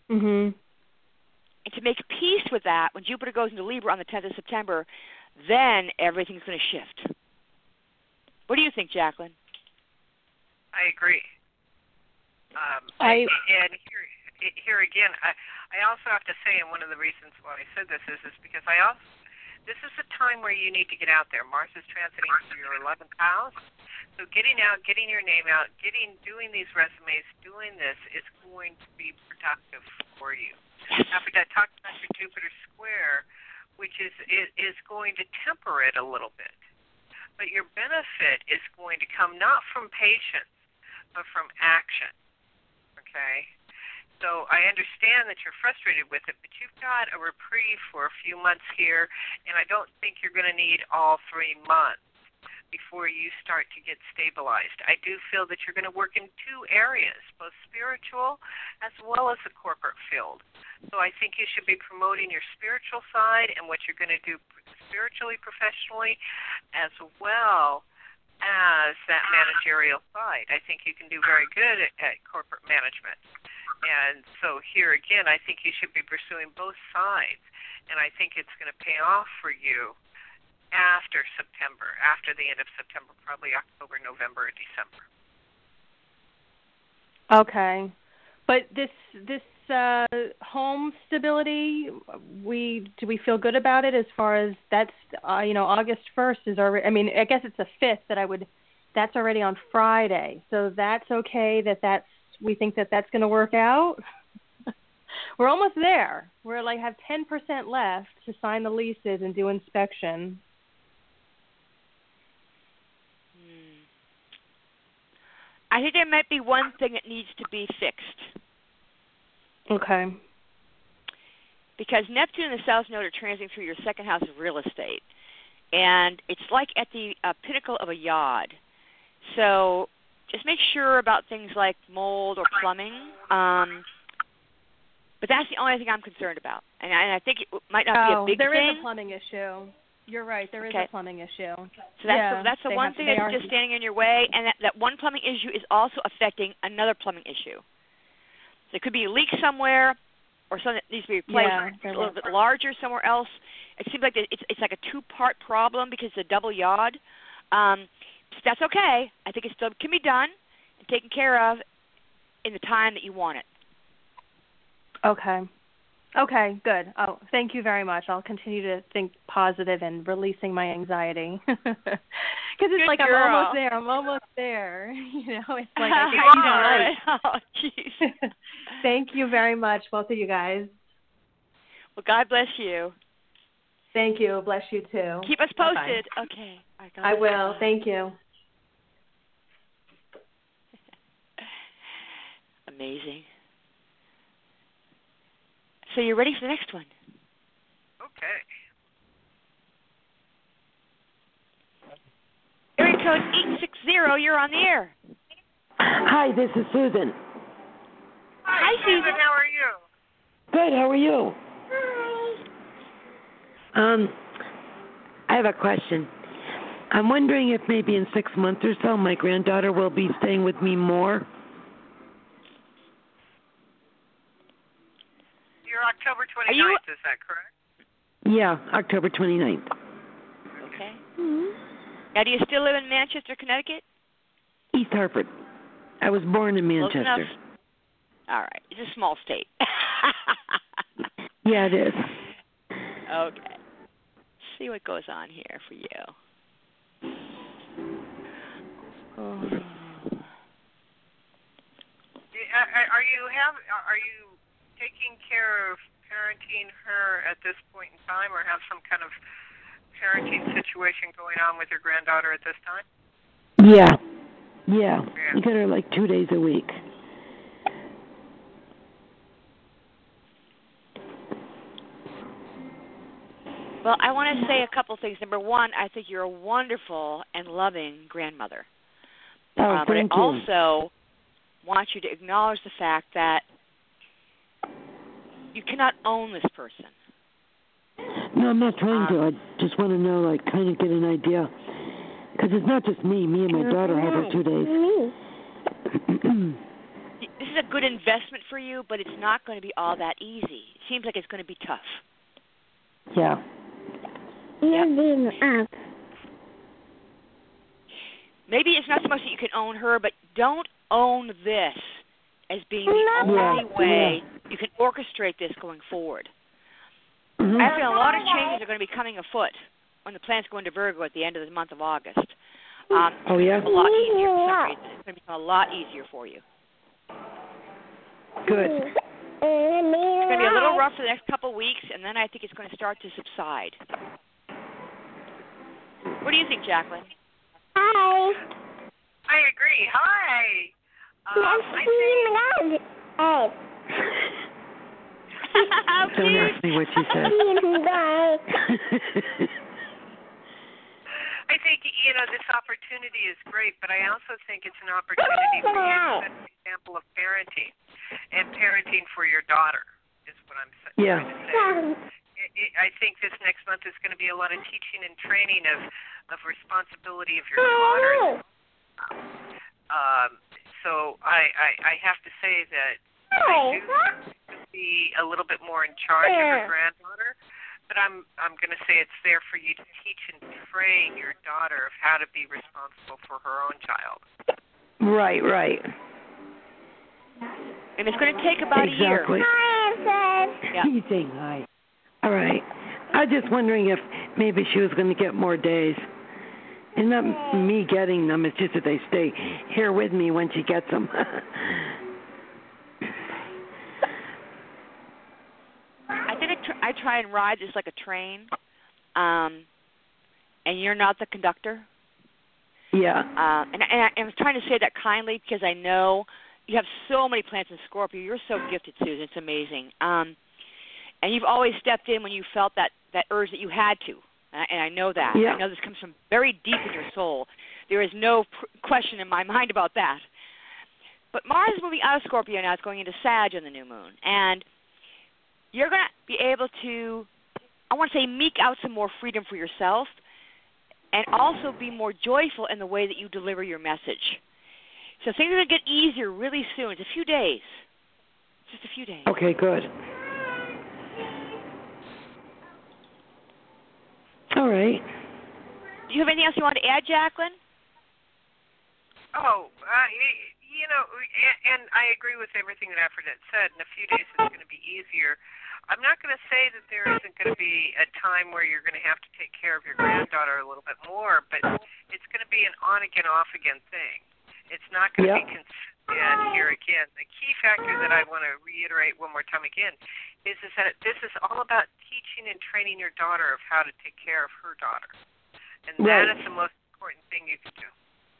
Mhm. And to make peace with that, when Jupiter goes into Libra on the tenth of September, then everything's going to shift. What do you think, Jacqueline? I agree. Um, I and here, here again, I, I also have to say, and one of the reasons why I said this is, is because I also, this is a time where you need to get out there. Mars is transiting through your eleventh house, so getting out, getting your name out, getting, doing these resumes, doing this is going to be productive for you. After that, talk about your Jupiter square, which is, is is going to temper it a little bit. But your benefit is going to come not from patience, but from action. Okay? So I understand that you're frustrated with it, but you've got a reprieve for a few months here, and I don't think you're going to need all three months before you start to get stabilized. I do feel that you're going to work in two areas, both spiritual as well as the corporate field. So I think you should be promoting your spiritual side and what you're going to do spiritually, professionally, as well as that managerial side. I think you can do very good at, at corporate management. And so here again, I think you should be pursuing both sides. And I think it's going to pay off for you after September, after the end of September, probably October, November, or December. Okay. But this this uh, home stability, we do we feel good about it as far as that's uh, you know August first is already. I mean, I guess it's the fifth that I would. That's already on Friday, so that's okay. That that's we think that that's going to work out. We're almost there. We're like have ten percent left to sign the leases and do inspection. I think there might be one thing that needs to be fixed. Okay. Because Neptune and the South Node are transiting through your second house of real estate. And it's like at the uh, pinnacle of a yod. So just make sure about things like mold or plumbing. Um, but that's the only thing I'm concerned about. And I, and I think it might not oh, be a big there thing. There is a plumbing issue. You're right. There okay. is a plumbing issue. So that's yeah, the, that's the one have, thing that's are, just standing in your way, and that, that one plumbing issue is also affecting another plumbing issue. There could be a leak somewhere, or something that needs to be replaced yeah, a little bit larger somewhere else. It seems like it's it's like a two-part problem because it's a double yod. Um, so that's okay. I think it still can be done and taken care of in the time that you want it. Okay. Okay, good. Oh, thank you very much. I'll continue to think positive and releasing my anxiety. Because it's Good like girl. I'm almost there. I'm almost there. You know, it's like I can see the light. Oh, jeez. Thank you very much, both of you guys. Well, God bless you. Thank you. Bless you too. Keep us posted. Bye-bye. Okay. Right, I will. You. Thank you. Amazing. So you're ready for the next one? Okay. Area code eight six zero, you're on the air. Hi, this is Susan. Hi, Hi Susan. Susan. How are you? Good, how are you? Hi. Um, I have a question. I'm wondering if maybe in six months or so my granddaughter will be staying with me more. You're October twenty-ninth, you, is that correct? Yeah, October twenty-ninth. Okay. Mm-hmm. Now, do you still live in Manchester, Connecticut? East Hartford. I was born in Manchester. Close enough. All right. It's a small state. Yeah, it is. Okay. Let's see what goes on here for you. Oh. Are you have? Are you taking care of parenting her at this point in time, or have some kind of parenting situation going on with your granddaughter at this time? Yeah. Yeah. yeah. You got her like two days a week. Well, I want to say a couple things. Number one, I think you're a wonderful and loving grandmother. Oh, uh, but thank I you. also want you to acknowledge the fact that you cannot own this person. No, I'm not trying um, to. I just want to know, like, kind of get an idea. Because it's not just me. Me and my daughter have her two days. This is is a good investment for you, but it's not going to be all that easy. It seems like it's going to be tough. Yeah. Yep. Maybe it's not so much that you can own her, but don't own this as being the only yeah. way yeah. you can orchestrate this going forward. Mm-hmm. I feel a lot of changes are going to be coming afoot when the planets go into Virgo at the end of the month of August. Um, oh, yeah? It's a lot easier for some reason. It's going to become a lot easier for you. Good. It's going to be a little rough for the next couple of weeks, and then I think it's going to start to subside. What do you think, Jacqueline? Hi. I agree. Hi. Um, I think... How Don't cute. ask me what she said. I think, you know, this opportunity is great, but I also think it's an opportunity for you to set an example of parenting, and parenting for your daughter is what I'm yeah. trying to say. It, it, I think this next month is going to be a lot of teaching and training of, of responsibility of your daughter. Um, so I, I, I have to say that I do be a little bit more in charge of your granddaughter, but I'm I'm going to say it's there for you to teach and train your daughter of how to be responsible for her own child. Right, right. And it's going to take about exactly. a year. Yeah. He's saying hi. All right. I was just wondering if maybe she was going to get more days. And not me getting them, it's just that they stay here with me when she gets them. I think I, tr- I try and ride this like a train, um, and you're not the conductor. Yeah. Uh, and, and I, I was trying to say that kindly because I know you have so many plants in Scorpio. You're so gifted, Susan. It's amazing. Um, and you've always stepped in when you felt that, that urge that you had to. And I know that. Yeah. I know this comes from very deep in your soul. There is no pr- question in my mind about that. But Mars is moving out of Scorpio now. It's going into Sag on the new moon. And you're going to be able to, I want to say, meek out some more freedom for yourself and also be more joyful in the way that you deliver your message. So things are going to get easier really soon. It's a few days. Just a few days. Okay, good. All right. Do you have anything else you want to add, Jacqueline? Oh, uh, you know, and I agree with everything that Aphrodite said. In a few days, it's going to be easier. I'm not going to say that there isn't going to be a time where you're going to have to take care of your granddaughter a little bit more, but it's going to be an on-again, off-again thing. It's not going to yep. be consistent here again. The key factor that I want to reiterate one more time again is, is that this is all about teaching and training your daughter of how to take care of her daughter. And right. that is the most important thing you can do.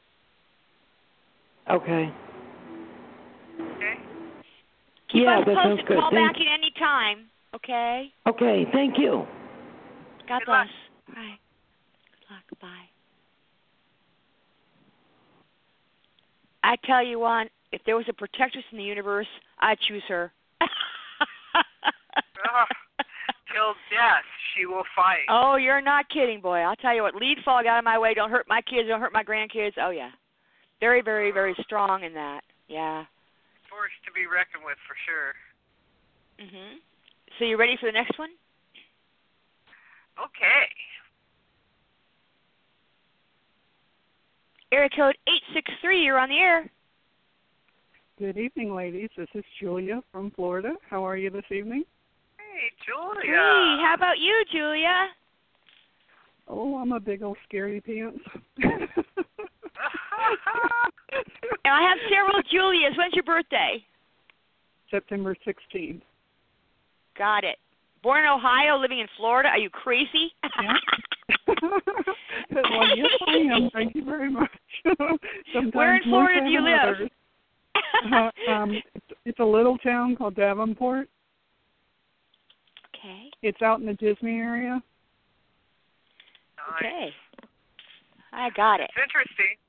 Okay. Okay? Keep yeah, us that sounds posted. good. Call Thank back at any time, okay? Okay, thank you. God Good bless. luck. Bye. Good luck. Bye. I tell you one, if there was a protectress in the universe, I'd choose her. oh, till death, she will fight. Oh, you're not kidding, boy. I'll tell you what, lead fall, get out of my way, don't hurt my kids, don't hurt my grandkids. Oh, yeah. Very, very, very strong in that. Yeah. Force to be reckoned with, for sure. Mhm. So you ready for the next one? Okay. Area code eight six three, you're on the air. Good evening, ladies. This is Julia from Florida. How are you this evening? Hey, Julia. Hey, how about you, Julia? Oh, I'm a big old scaredy pants. And I have several Julias. When's your birthday? September sixteenth. Got it. Born in Ohio, living in Florida. Are you crazy? Yeah. Well, yes, I am. Thank you very much. Sometimes Where in Florida do you live? Others. uh, um, it's, it's a little town called Davenport. Okay. It's out in the Disney area. Nice. Okay. I got it. It's interesting.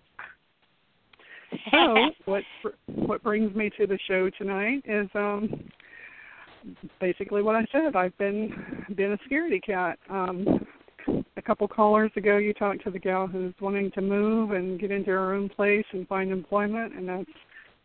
So, what what brings me to the show tonight is um, basically what I said. I've been been a scaredy cat. Um, a couple callers ago, you talked to the gal who's wanting to move and get into her own place and find employment, and that's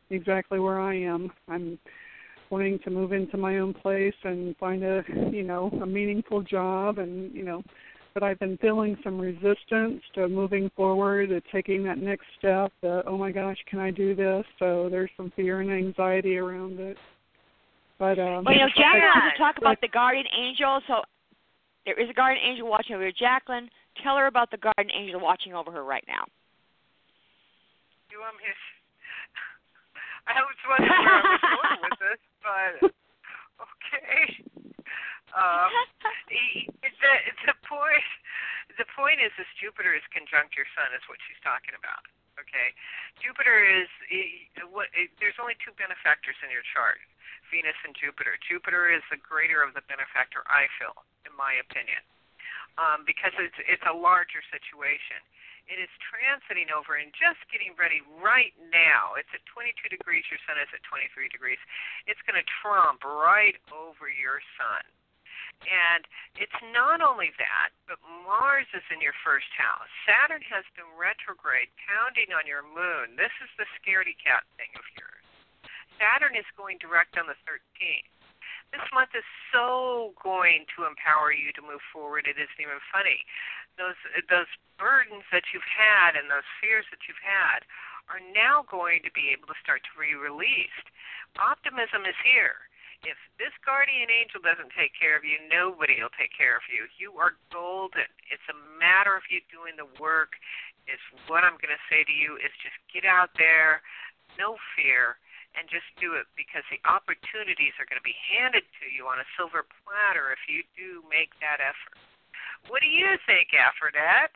exactly where I am. I'm wanting to move into my own place and find a, you know, a meaningful job, and, you know, but I've been feeling some resistance to moving forward, to taking that next step, the, oh my gosh, can I do this? So there's some fear and anxiety around it. But um, well, you know, Jacqueline yeah. wants to talk about the guardian angel. So there is a guardian angel watching over here. Jacqueline, tell her about the guardian angel watching over her right now. You want me to... I was wondering where I was going with this, but okay. Um, it's a, it's a point. The point is, this Jupiter is conjunct your Sun, is what she's talking about. Okay, Jupiter is what? There's only two benefactors in your chart, Venus and Jupiter. Jupiter is the greater of the benefactor, I feel, in my opinion, um, because it's it's a larger situation. It is transiting over and just getting ready right now. It's at twenty-two degrees. Your Sun is at twenty-three degrees. It's going to trump right over your Sun. And it's not only that, but Mars is in your first house. Saturn has been retrograde, pounding on your moon. This is the scaredy cat thing of yours. Saturn is going direct on the thirteenth. This month is so going to empower you to move forward. It isn't even funny. Those those burdens that you've had and those fears that you've had are now going to be able to start to be released. Optimism is here. If this guardian angel doesn't take care of you, nobody will take care of you. You are golden. It's a matter of you doing the work. It's what I'm going to say to you is just get out there, no fear, and just do it, because the opportunities are going to be handed to you on a silver platter if you do make that effort. What do you think, Aphrodite?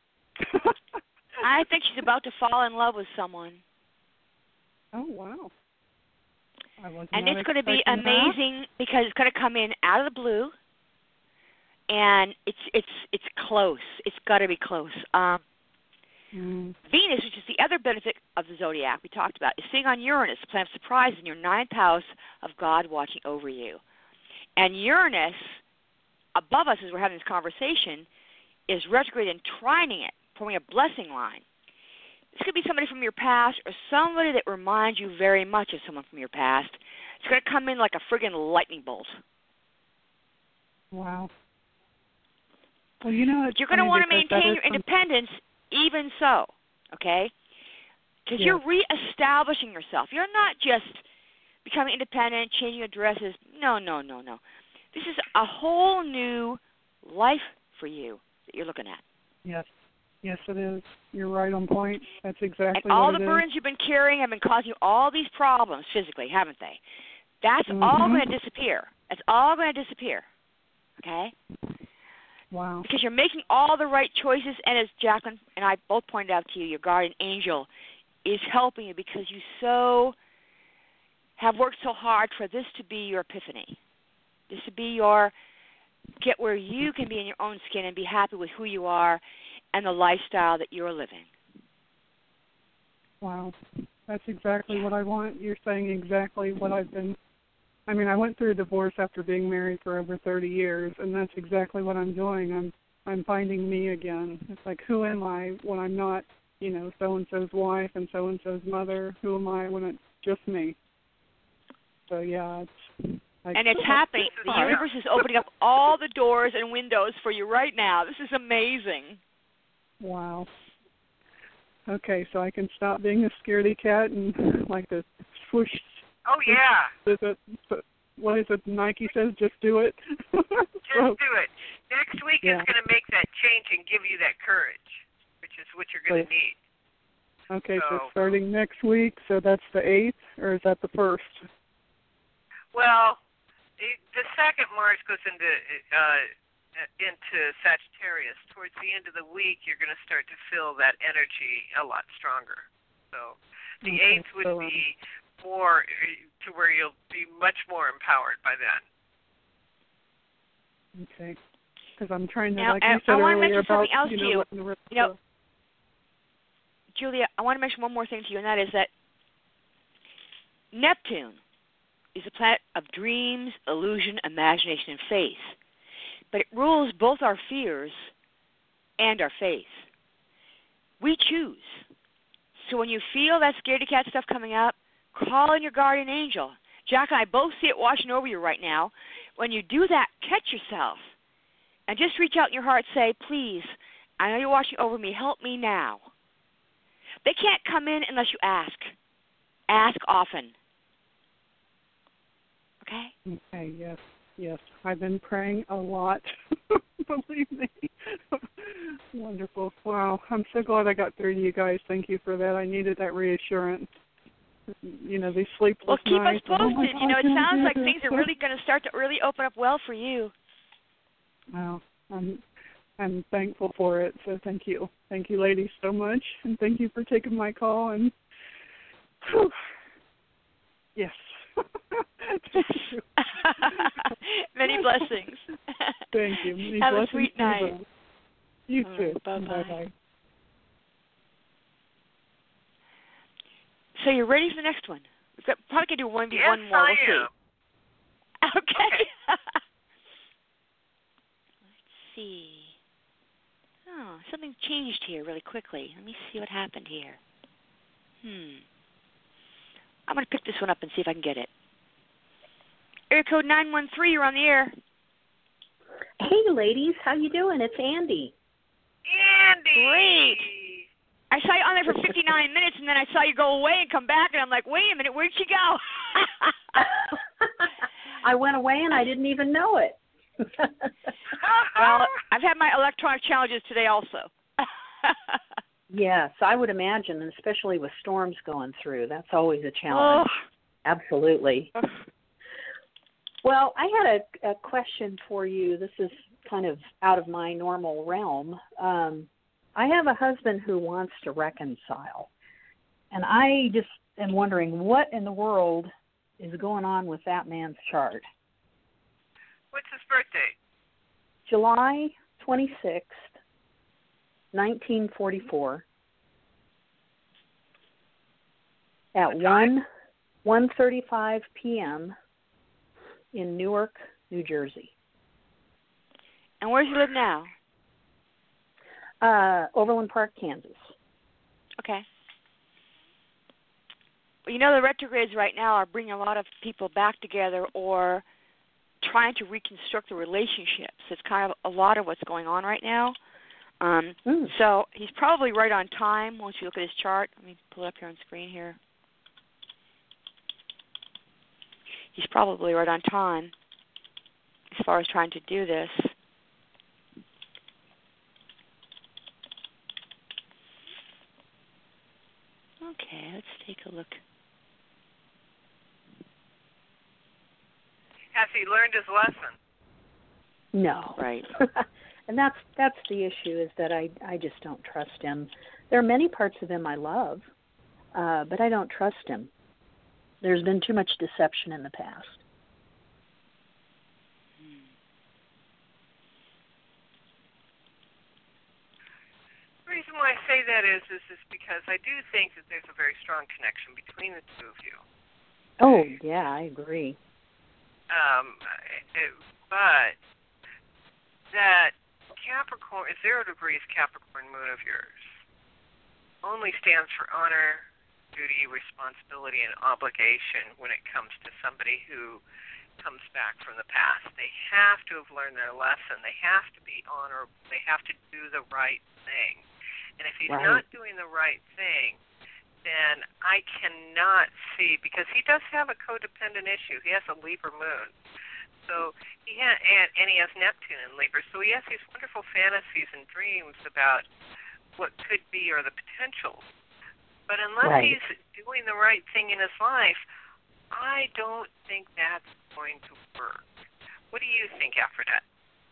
I think she's about to fall in love with someone. Oh, wow. I was and not it's going to be expecting amazing that. because it's going to come in out of the blue, and it's it's it's close. It's got to be close. Um, mm. Venus, which is the other benefit of the zodiac we talked about, is sitting on Uranus, the planet of surprise, in your ninth house of God watching over you. And Uranus, above us as we're having this conversation, is retrograde and trining it, forming a blessing line. This could be somebody from your past or somebody that reminds you very much of someone from your past. It's going to come in like a friggin' lightning bolt. Wow. Well, you know, but you're going to want to maintain your independence even so, okay? Because yeah. you're reestablishing yourself. You're not just becoming independent, changing addresses. No, no, no, no. This is a whole new life for you that you're looking at. Yes. Yes, it is. You're right on point. That's exactly and all what the it burdens is. you've been carrying have been causing you all these problems physically, haven't they? That's mm-hmm. all going to disappear. That's all going to disappear, okay? Wow. Because you're making all the right choices, and as Jacqueline and I both pointed out to you, your guardian angel is helping you because you so have worked so hard for this to be your epiphany, this to be your get where you can be in your own skin and be happy with who you are and the lifestyle that you're living. Wow. That's exactly what I want. You're saying exactly what I've been. I mean, I went through a divorce after being married for over thirty years, and that's exactly what I'm doing. I'm I'm finding me again. It's like, who am I when I'm not, you know, so-and-so's wife and so-and-so's mother? Who am I when it's just me? So, yeah, it's... Like, and it's happening. The universe is opening up all the doors and windows for you right now. This is amazing. Wow. Okay, so I can stop being a scaredy cat and like the swoosh. Oh yeah. Is it, what is it? Nike says, just do it. Just so, do it. Next week yeah. is going to make that change and give you that courage, which is what you're going to need. Okay, so. so starting next week, so that's the eighth, or is that the first? Well, the second Mars goes into. Uh, into Sagittarius. Towards the end of the week, you're going to start to feel that energy a lot stronger. So the okay, eighth would so, um, be more to where you'll be much more empowered by then. Okay. Because I'm trying to, now, like you I, said I want earlier, to mention about, something else you to know, you. letting the rest You know, go. Julia, I want to mention one more thing to you, and that is that Neptune is a planet of dreams, illusion, imagination, and faith. But it rules both our fears and our faith. We choose. So when you feel that scaredy cat stuff coming up, Call in your guardian angel. Jack and I both see it washing over you right now. When you do that, catch yourself. And just reach out in your heart and say, please, I know you're watching over me. Help me now. They can't come in unless you ask. Ask often. Okay? Okay, yes, yes. I've been praying a lot. Believe me. Wonderful. Wow. I'm so glad I got through to you guys. Thank you for that. I needed that reassurance. You know, these sleepless well, keep nights. us posted. Oh you know, it sounds like this. things are really going to start to really open up well for you. Wow. I'm, I'm thankful for it. So thank you. Thank you, ladies, so much. And thank you for taking my call. And whew, yes. Thank you. Many blessings. Thank you. Many Have blessings a sweet night. You All too. right, bye-bye. Bye-bye. So you're ready for the next one? We've got, probably going to do one v yes, one more. I We'll am. see. Okay. Let's see. Oh, something changed here really quickly. Let me see what happened here. Hmm. I'm going to pick this one up and see if I can get it. Area code nine one three, you're on the air. Hey, ladies. How you doing? It's Andy. Andy! Great. I saw you on there for fifty-nine minutes, and then I saw you go away and come back, and I'm like, wait a minute, where'd she go? I went away, and I didn't even know it. Well, I've had my electronic challenges today also. Yes, I would imagine, and especially with storms going through. That's always a challenge. Oh. Absolutely. Oh. Well, I had a, a question for you. This is kind of out of my normal realm. Um, I have a husband who wants to reconcile, and I just am wondering what in the world is going on with that man's chart. What's his birthday? July twenty-sixth, nineteen forty-four, at one one thirty-five p.m. in Newark, New Jersey. And where does he live now? Uh, Overland Park, Kansas. Okay. Well, you know, the retrogrades right now are bringing a lot of people back together or trying to reconstruct the relationships. It's kind of a lot of what's going on right now. Um, mm. So he's probably right on time once you look at his chart. Let me pull it up here on screen here. He's probably right on time as far as trying to do this. Okay, let's take a look. Has he learned his lesson? No. Right. And that's that's the issue, is that I, I just don't trust him. There are many parts of him I love, uh, but I don't trust him. There's been too much deception in the past. The reason why I say that is, is, is because I do think that there's a very strong connection between the two of you. Oh, yeah, I agree. Um, it, but that Capricorn, zero degrees Capricorn moon of yours, only stands for honor, duty, responsibility, and obligation when it comes to somebody who comes back from the past. They have to have learned their lesson. They have to be honorable. They have to do the right thing. And if he's right. not doing the right thing, then I cannot see, because he does have a codependent issue. He has a Libra moon. So he ha- and, and he has Neptune in Libra. So he has these wonderful fantasies and dreams about what could be or the potential. But unless right. he's doing the right thing in his life, I don't think that's going to work. What do you think, Aphrodite?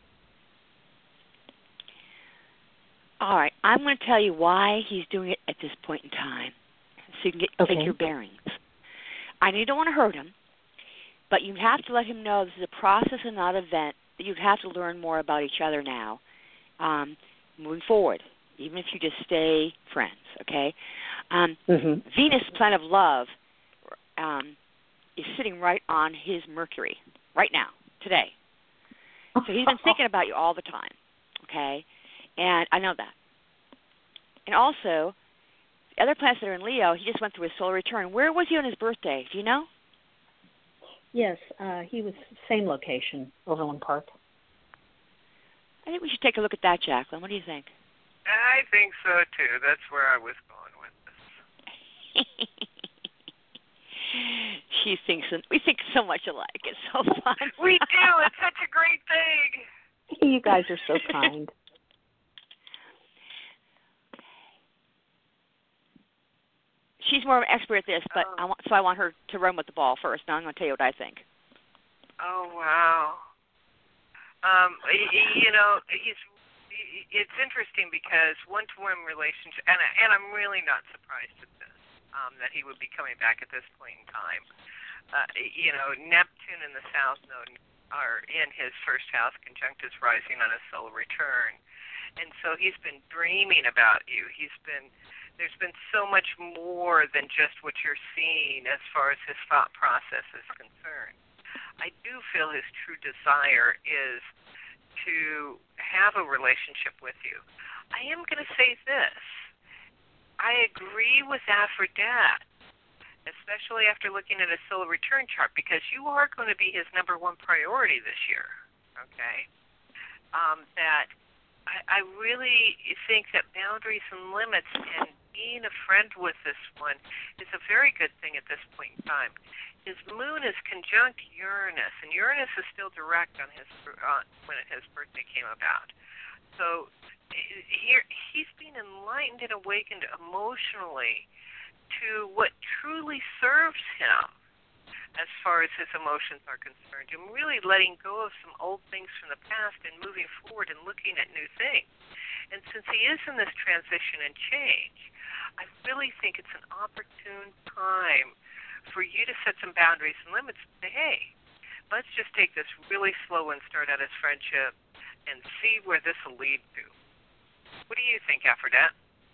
All right, I'm going to tell you why he's doing it at this point in time, so you can get, okay. take your bearings. I know you don't want to hurt him, but you have to let him know this is a process and not an event, that you have to learn more about each other now, um, moving forward, even if you just stay friends, okay? Um, mm-hmm. Venus, planet of love, um, is sitting right on his Mercury right now, today. So he's been thinking about you all the time, okay? And I know that. And also, other planets that are in Leo, he just went through his solar return. Where was he on his birthday? Do you know? Yes, uh, he was same location, Overland Park. I think we should take a look at that, Jacqueline. What do you think? I think so too. That's where I was going with this. She thinks we think so much alike. It's so fun. We do. It's such a great thing. You guys are so kind. She's more of an expert at this, but oh. I want, so I want her to run with the ball first. Now I'm going to tell you what I think. Oh wow. Um, you know, he's. It's interesting because one-to-one relationship, and and I'm really not surprised at this. Um, that he would be coming back at this point in time. Uh, you know, Neptune and the South Node are in his first house, conjunct his rising on his solar return. And so he's been dreaming about you. He's been, there's been so much more than just what you're seeing as far as his thought process is concerned. I do feel his true desire is to have a relationship with you. I am going to say this. I agree with Aphrodite, especially after looking at a solar return chart, because you are going to be his number one priority this year, okay? Um, that I, I really think that boundaries and limits and being a friend with this one is a very good thing at this point in time. His moon is conjunct Uranus, and Uranus is still direct on his uh, when his birthday came about. So here he's being enlightened and awakened emotionally to what truly serves him as far as his emotions are concerned, and really letting go of some old things from the past and moving forward and looking at new things. And since he is in this transition and change, I really think it's an opportune time for you to set some boundaries and limits and say, hey, let's just take this really slow and start out as friendship and see where this will lead to. What do you think, Aphrodite?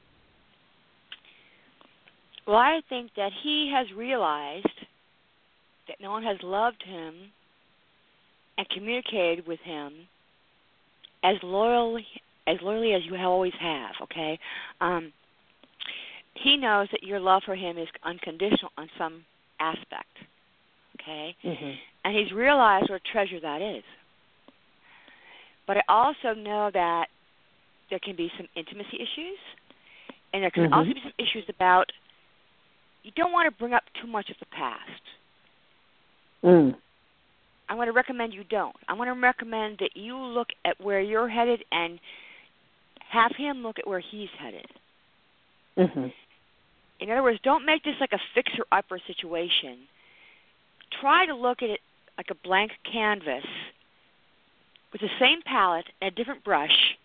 Well, I think that he has realized that no one has loved him and communicated with him as loyally as loyally as you always have, okay? Um, he knows that your love for him is unconditional on some aspect, okay? Mm-hmm. And he's realized what a treasure that is. But I also know that there can be some intimacy issues, and there can mm-hmm. also be some issues about you don't want to bring up too much of the past. Mm. I want to recommend you don't. I want to recommend that you look at where you're headed and have him look at where he's headed. Mm-hmm. In other words, don't make this like a fixer-upper situation. Try to look at it like a blank canvas with the same palette and a different brush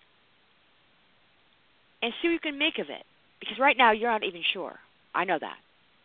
and see what you can make of it. Because right now you're not even sure. I know that.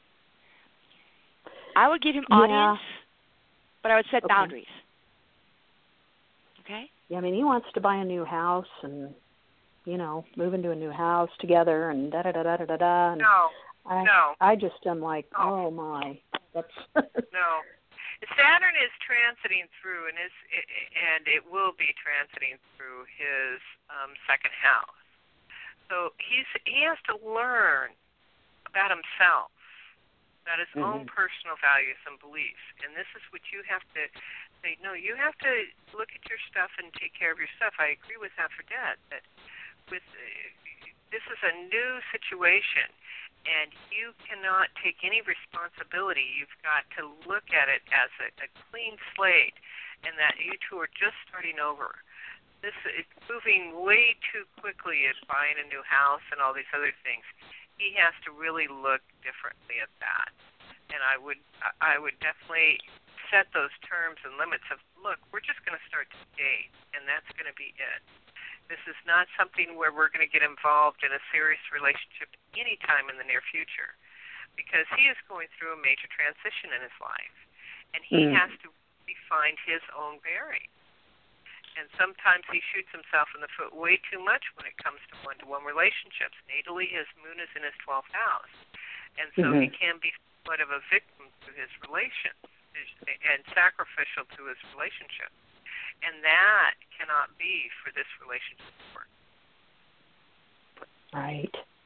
I would give him yeah. audience, but I would set okay. boundaries. Okay? Yeah, I mean, he wants to buy a new house and, you know, move into a new house together and da-da-da-da-da-da. No, I, no. I just am like, no. oh, my. That's no. Saturn is transiting through, and is and it will be transiting through his um, second house. So he's he has to learn about himself, about his mm-hmm. own personal values and beliefs. And this is what you have to say, no, you have to look at your stuff and take care of your stuff. I agree with Aphrodite that with uh, this is a new situation, and you cannot take any responsibility. You've got to look at it as a, a clean slate, and that you two are just starting over. This is moving way too quickly at buying a new house and all these other things. He has to really look differently at that. And I would I would definitely set those terms and limits of, look, we're just going to start to date, and that's going to be it. This is not something where we're going to get involved in a serious relationship any time in the near future, because he is going through a major transition in his life, and he mm. has to find his own bearing. And sometimes he shoots himself in the foot way too much when it comes to one-to-one relationships. Natally, his moon is in his twelfth house, and so mm-hmm. he can be somewhat of a victim to his relations and sacrificial to his relationship. And that cannot be for this relationship to work. Right.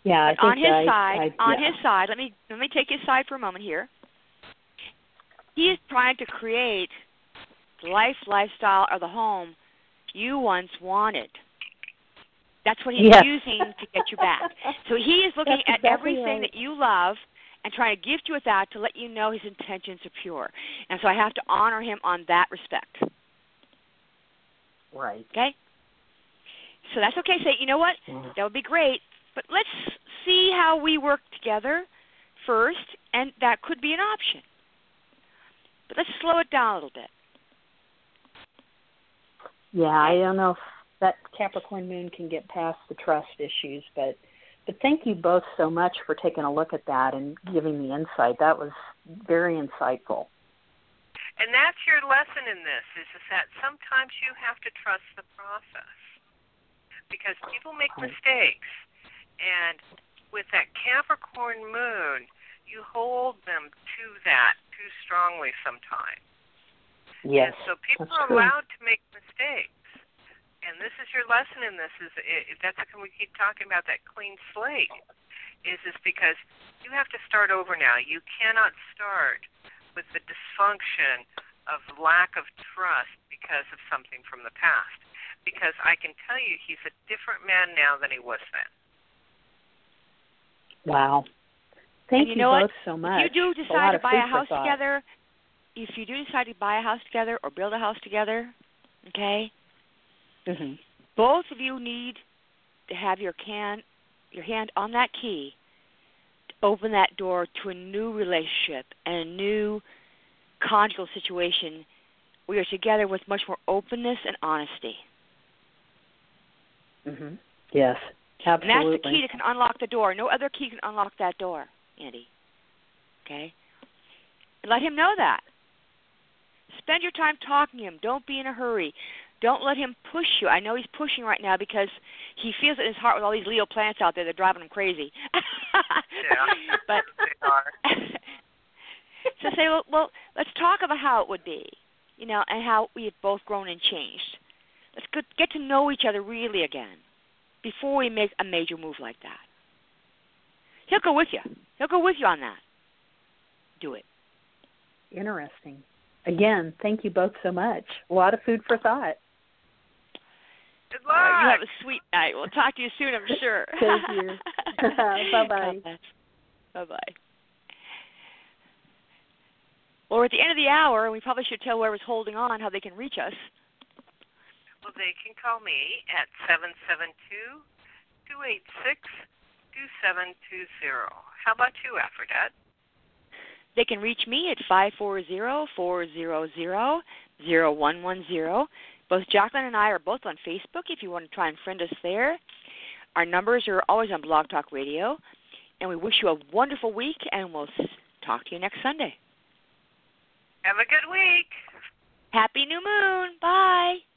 Yeah, I but on think his I, side, I, on yeah. his side, let me let me take his side for a moment here. He is trying to create the life lifestyle or the home you once wanted. That's what he's yes. using to get you back. So he is looking That's at exactly everything right. that you love and trying to gift you with that to let you know his intentions are pure. And so I have to honor him on that respect. Right. Okay? So that's okay. Say, you know what? That would be great, but let's see how we work together first, and that could be an option. But let's slow it down a little bit. Yeah, I don't know if that Capricorn moon can get past the trust issues, but but thank you both so much for taking a look at that and giving the insight. That was very insightful. And that's your lesson in this, is, is that sometimes you have to trust the process. Because people make mistakes. And with that Capricorn moon, you hold them to that too strongly sometimes. Yes, and so people that's are true. allowed to make mistakes. And this is your lesson in this. Is it, that's when we keep talking about that clean slate. Is is because you have to start over now. You cannot start with the dysfunction of lack of trust because of something from the past. Because I can tell you, he's a different man now than he was then. Wow. Thank and you, you know both what? so much. If you do decide to buy a house thought. together, if you do decide to buy a house together or build a house together, okay, mm-hmm. both of you need to have your can, your hand on that key to open that door to a new relationship and a new conjugal situation where you're together with much more openness and honesty. Mm-hmm. Yes, absolutely. And that's the key that can unlock the door. No other key can unlock that door, Andy. Okay? And let him know that. Spend your time talking to him. Don't be in a hurry. Don't let him push you. I know he's pushing right now because he feels it in his heart with all these Leo planets out there. They're driving him crazy. Yeah, but they are. So say, well, well, let's talk about how it would be, you know, and how we have both grown and changed. Let's get, get to know each other really again before we make a major move like that. He'll go with you. He'll go with you on that. Do it. Interesting. Again, thank you both so much. A lot of food for thought. Good luck. Uh, you have a sweet night. We'll talk to you soon, I'm sure. Thank you. Bye-bye. Bye-bye. Well, we're at the end of the hour, and we probably should tell whoever's holding on how they can reach us. Well, they can call me at seven seven two, two eight six, two seven two zero. How about you, Aphrodite? They can reach me at five four zero, four zero zero, zero one one zero. Both Jacqueline and I are both on Facebook if you want to try and friend us there. Our numbers are always on Blog Talk Radio. And we wish you a wonderful week, and we'll talk to you next Sunday. Have a good week. Happy New Moon. Bye.